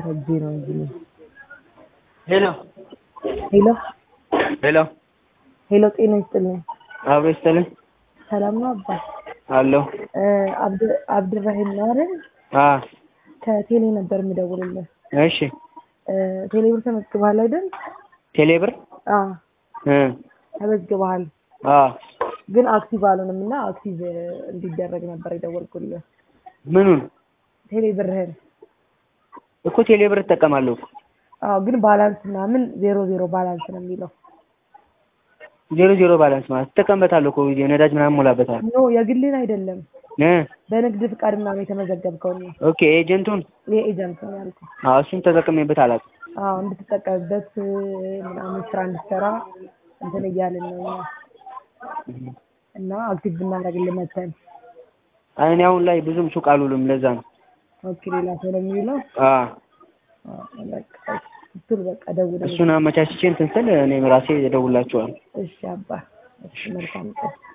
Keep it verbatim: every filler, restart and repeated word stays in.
ደረጀ ነው እንጂ ሄሎ ሄሎ ሄሎ ሄሎ ጤና ይስጥልኝ አብሮ ይስጥልኝ ሰላም ነው አባ አሎ አብድ አብድራሂም ነው አይደል አ ከቴሌ ነበር የምደውልልህ እሺ ቴሌ ብር ተመዝግበሃል አይደል ቴሌ ብር አ እ ተመዝግበሃል አ ግን አክቲቭ አልሆነምና አክቲቭ እንዲደረግ ነበር የደወልኩልህ ምኑን ቴሌ ብርህን እኮ ቴሌ ብር ተጠቀማለሁ አዎ ግን ባላንስ ምናምን ዜሮ ዜሮ ባላንስ ነው የሚለው ዜሮ ዜሮ ባላንስ ማለት ተጠቀምበታለሁ እኮ ነዳጅ ምናምን ሞላበታል ኖ የግልን አይደለም እ በንግድ ፍቃድ ምናምን የተመዘገብከው ነው ኦኬ ኤጀንቱን የኤጀንት ነው ያልኩት አዎ እሱን ተጠቅሜበት አላውቅም አዎ እንድትጠቀምበት ምናምን ስራ እንድትሰራ እንትን እያልን ነው እና አክቲቭ እናደርግልህ መተን እኔ አሁን ላይ ብዙም ሱቅ አልውልም ለዛ ነው ኦኬ ሌላ ሰው ነው የሚውለው አ በቃ እሱን በቃ ደውል እሱን አመቻችቼ እንትን ስል እኔም ራሴ እደውልላችኋለሁ እሺ አባ እሺ መልካም ቀን